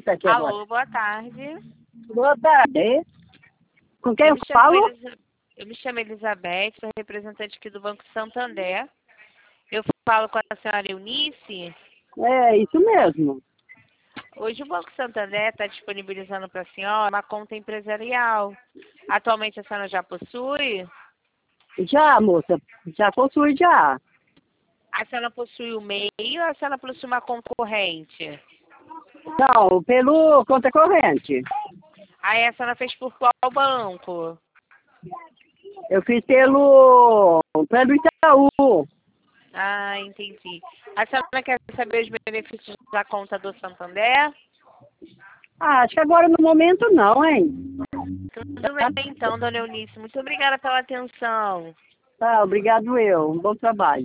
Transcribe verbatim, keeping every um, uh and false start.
tá aqui agora. Alô, boa tarde. Boa tarde. Com quem Eu eu me chamo, falo? Elisa- eu me chamo Elizabeth, sou representante aqui do Banco Santander. Eu falo com a senhora Eunice. É, isso mesmo. Hoje o Banco Santander está disponibilizando para a senhora uma conta empresarial. Atualmente a senhora já possui? Já, moça. Já possui, já. A senhora possui o MEI ou a senhora possui uma concorrente? Não, pelo conta corrente. Aí a senhora fez por qual banco? Eu fiz pelo, pelo Itaú. Ah, entendi. A senhora quer saber os benefícios da conta do Santander? Ah, acho que agora no momento não, hein? Tudo bem então, dona Eunice. Muito obrigada pela atenção. Tá, obrigado eu. Um bom trabalho.